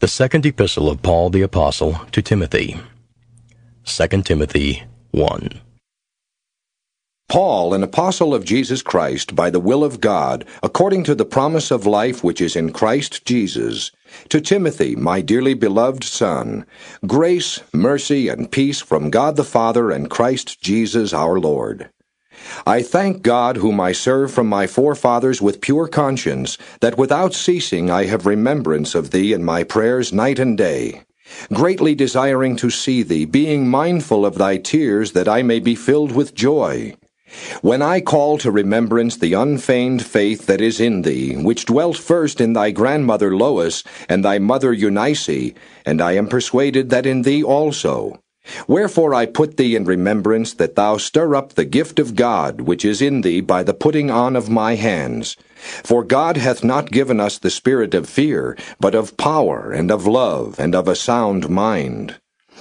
The second epistle of Paul the Apostle to Timothy. 2 Timothy 1. Paul, an apostle of Jesus Christ, by the will of God, according to the promise of life which is in Christ Jesus, to Timothy, my dearly beloved son, grace, mercy, and peace from God the Father and Christ Jesus our Lord. I thank God, whom I serve from my forefathers with pure conscience, that without ceasing I have remembrance of thee in my prayers night and day, greatly desiring to see thee, being mindful of thy tears, that I may be filled with joy. When I call to remembrance the unfeigned faith that is in thee, which dwelt first in thy grandmother Lois and thy mother Eunice, and I am persuaded that in thee also. Wherefore I put thee in remembrance that thou stir up the gift of God which is in thee by the putting on of my hands. For God hath not given us the spirit of fear, but of power, and of love, and of a sound mind.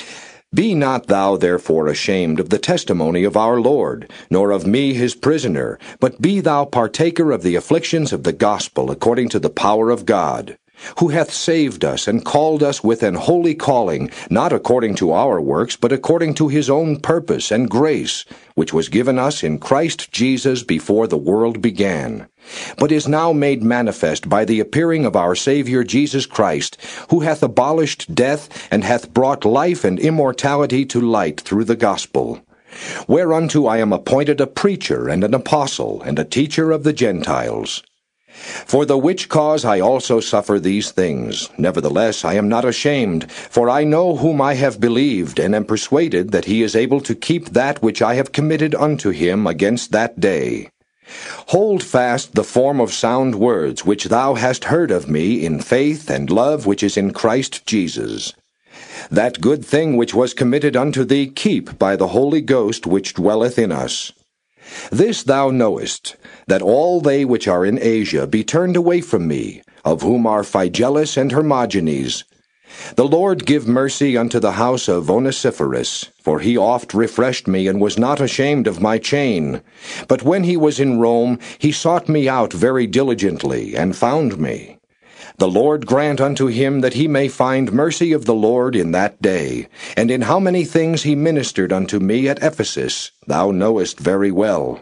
Be not thou therefore ashamed of the testimony of our Lord, nor of me his prisoner, but be thou partaker of the afflictions of the gospel according to the power of God, who hath saved us and called us with an holy calling, not according to our works, but according to his own purpose and grace, which was given us in Christ Jesus before the world began, but is now made manifest by the appearing of our Savior Jesus Christ, who hath abolished death, and hath brought life and immortality to light through the gospel, whereunto I am appointed a preacher and an apostle and a teacher of the Gentiles. For the which cause I also suffer these things. Nevertheless I am not ashamed, for I know whom I have believed, and am persuaded that he is able to keep that which I have committed unto him against that day. Hold fast the form of sound words which thou hast heard of me in faith and love which is in Christ Jesus. That good thing which was committed unto thee keep by the Holy Ghost which dwelleth in us. This thou knowest, that all they which are in Asia be turned away from me, of whom are Phygellus and Hermogenes. The Lord give mercy unto the house of Onesiphorus, for he oft refreshed me, and was not ashamed of my chain. But when he was in Rome, he sought me out very diligently, and found me. The Lord grant unto him that he may find mercy of the Lord in that day. And in how many things he ministered unto me at Ephesus, thou knowest very well.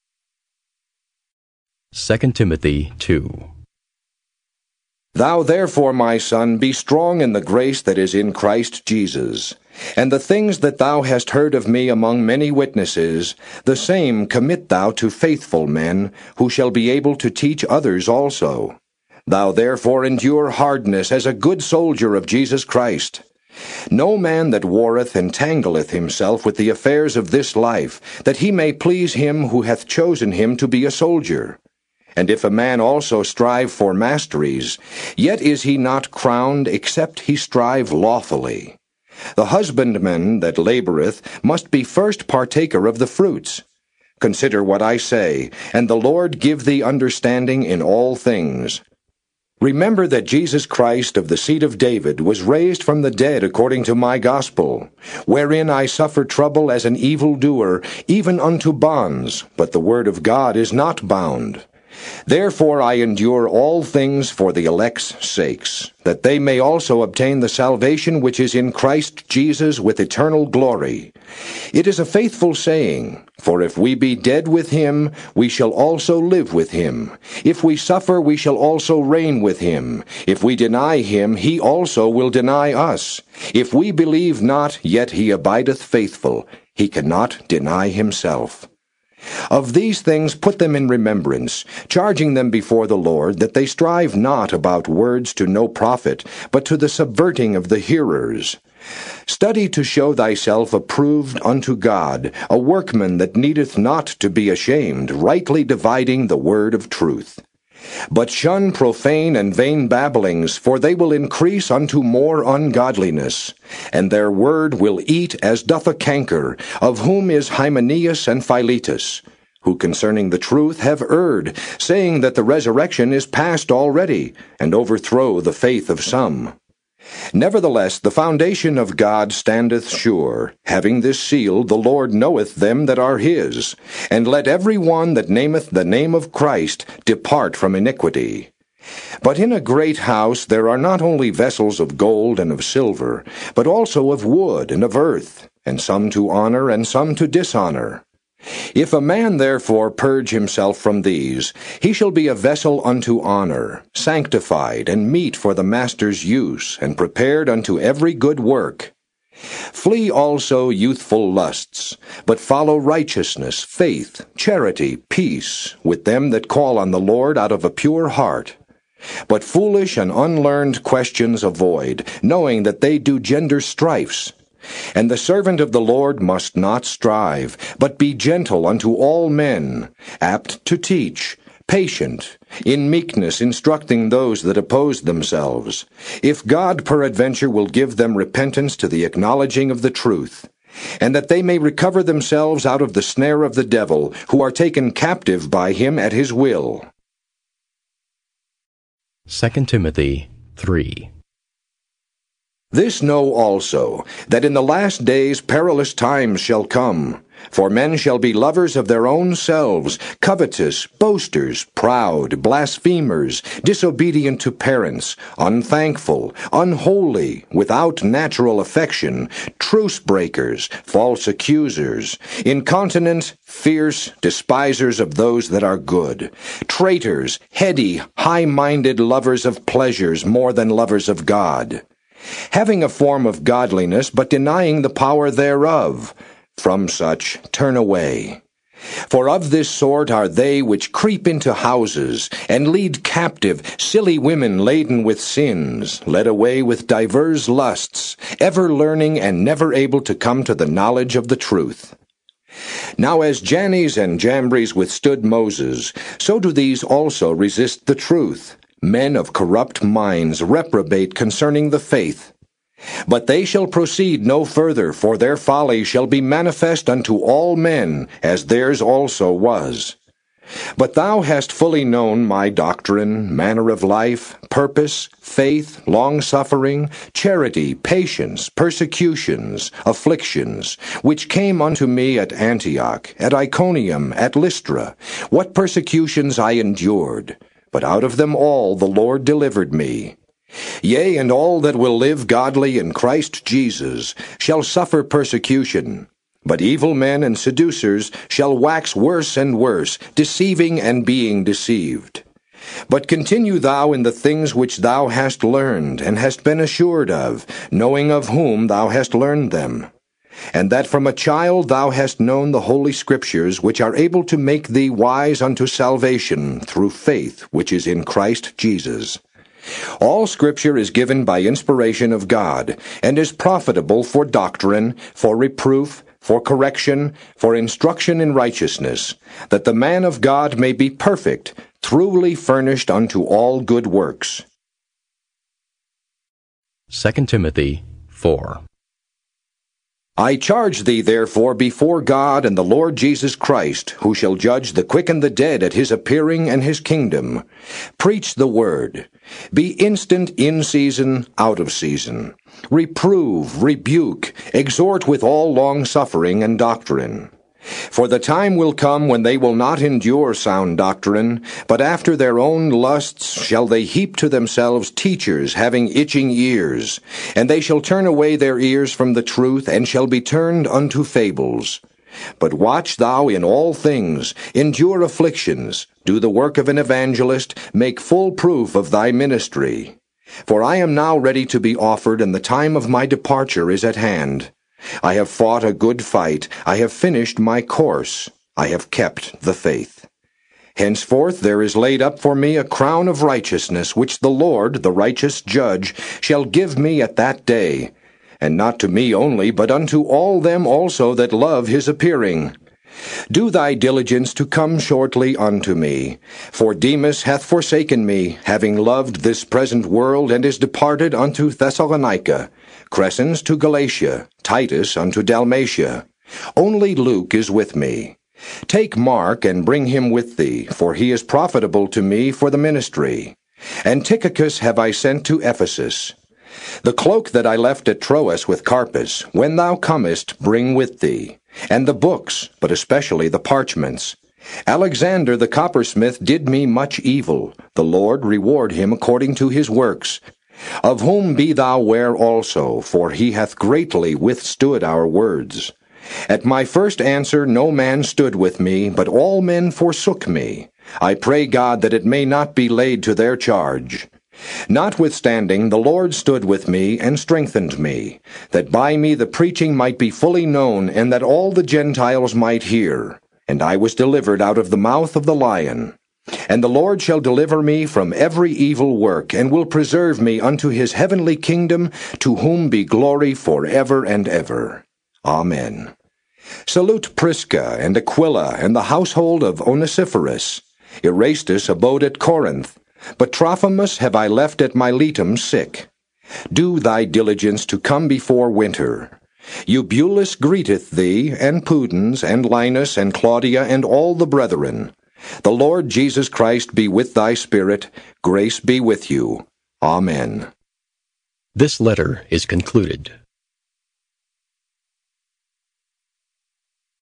2 Timothy 2. Thou therefore, my son, be strong in the grace that is in Christ Jesus. And the things that thou hast heard of me among many witnesses, the same commit thou to faithful men, who shall be able to teach others also. Thou therefore endure hardness as a good soldier of Jesus Christ. No man that warreth entangleth himself with the affairs of this life, that he may please him who hath chosen him to be a soldier. And if a man also strive for masteries, yet is he not crowned, except he strive lawfully. The husbandman that laboureth must be first partaker of the fruits. Consider what I say, and the Lord give thee understanding in all things. Remember that Jesus Christ of the seed of David was raised from the dead according to my gospel, wherein I suffer trouble as an evildoer, even unto bonds, but the word of God is not bound. Therefore I endure all things for the elect's sakes, that they may also obtain the salvation which is in Christ Jesus with eternal glory. It is a faithful saying, for if we be dead with him, we shall also live with him. If we suffer, we shall also reign with him. If we deny him, he also will deny us. If we believe not, yet he abideth faithful. He cannot deny himself. Of these things put them in remembrance, charging them before the Lord, that they strive not about words to no profit, but to the subverting of the hearers. Study to show thyself approved unto God, a workman that needeth not to be ashamed, rightly dividing the word of truth. But shun profane and vain babblings, for they will increase unto more ungodliness. And their word will eat as doth a canker, of whom is Hymenaeus and Philetus, who concerning the truth have erred, saying that the resurrection is past already, and overthrow the faith of some. Nevertheless, the foundation of God standeth sure. Having this seal, the Lord knoweth them that are his. And let every one that nameth the name of Christ depart from iniquity. But in a great house there are not only vessels of gold and of silver, but also of wood and of earth, and some to honor and some to dishonor. If a man therefore purge himself from these, he shall be a vessel unto honor, sanctified and meet for the master's use, and prepared unto every good work. Flee also youthful lusts, but follow righteousness, faith, charity, peace, with them that call on the Lord out of a pure heart. But foolish and unlearned questions avoid, knowing that they do gender strifes. And the servant of the Lord must not strive, but be gentle unto all men, apt to teach, patient, in meekness instructing those that oppose themselves, if God peradventure will give them repentance to the acknowledging of the truth, and that they may recover themselves out of the snare of the devil, who are taken captive by him at his will. 2 Timothy 3. This know also, that in the last days perilous times shall come. For men shall be lovers of their own selves, covetous, boasters, proud, blasphemers, disobedient to parents, unthankful, unholy, without natural affection, truce breakers, false accusers, incontinent, fierce, despisers of those that are good, traitors, heady, high-minded, lovers of pleasures more than lovers of God, having a form of godliness, but denying the power thereof. From such turn away. For of this sort are they which creep into houses, and lead captive silly women laden with sins, led away with divers lusts, ever learning and never able to come to the knowledge of the truth. Now as Jannes and Jambres withstood Moses, so do these also resist the truth. Men of corrupt minds reprobate concerning the faith. But they shall proceed no further, for their folly shall be manifest unto all men, as theirs also was. But thou hast fully known my doctrine, manner of life, purpose, faith, long-suffering, charity, patience, persecutions, afflictions, which came unto me at Antioch, at Iconium, at Lystra, what persecutions I endured. But out of them all the Lord delivered me. Yea, and all that will live godly in Christ Jesus shall suffer persecution. But evil men and seducers shall wax worse and worse, deceiving and being deceived. But continue thou in the things which thou hast learned, and hast been assured of, knowing of whom thou hast learned them. And that from a child thou hast known the holy Scriptures, which are able to make thee wise unto salvation through faith which is in Christ Jesus. All Scripture is given by inspiration of God, and is profitable for doctrine, for reproof, for correction, for instruction in righteousness, that the man of God may be perfect, truly furnished unto all good works. 2 Timothy 4. I charge thee therefore before God and the Lord Jesus Christ, who shall judge the quick and the dead at his appearing and his kingdom. Preach the word. Be instant in season, out of season. Reprove, rebuke, exhort with all long-suffering and doctrine. For the time will come when they will not endure sound doctrine, but after their own lusts shall they heap to themselves teachers having itching ears, and they shall turn away their ears from the truth, and shall be turned unto fables. But watch thou in all things, endure afflictions, do the work of an evangelist, make full proof of thy ministry. For I am now ready to be offered, and the time of my departure is at hand. I have fought a good fight, I have finished my course, I have kept the faith. Henceforth there is laid up for me a crown of righteousness, which the Lord, the righteous judge, shall give me at that day, and not to me only, but unto all them also that love his appearing. Do thy diligence to come shortly unto me. For Demas hath forsaken me, having loved this present world, and is departed unto Thessalonica, Crescens to Galatia, Titus unto Dalmatia. Only Luke is with me. Take Mark, and bring him with thee, for he is profitable to me for the ministry. And Tychicus have I sent to Ephesus. The cloak that I left at Troas with Carpus, when thou comest, bring with thee, and the books, but especially the parchments. Alexander the coppersmith did me much evil. The Lord reward him according to his works. Of whom be thou ware also, for he hath greatly withstood our words. At my first answer no man stood with me, but all men forsook me. I pray God that it may not be laid to their charge. Notwithstanding, the Lord stood with me and strengthened me, that by me the preaching might be fully known, and that all the Gentiles might hear. And I was delivered out of the mouth of the lion. And the Lord shall deliver me from every evil work, and will preserve me unto his heavenly kingdom, to whom be glory for ever and ever. Amen. Salute Prisca and Aquila and the household of Onesiphorus. Erastus abode at Corinth, but Trophimus have I left at Miletum sick. Do thy diligence to come before winter. Eubulus greeteth thee, and Pudens, and Linus, and Claudia, and all the brethren. The Lord Jesus Christ be with thy spirit. Grace be with you. Amen. This letter is concluded.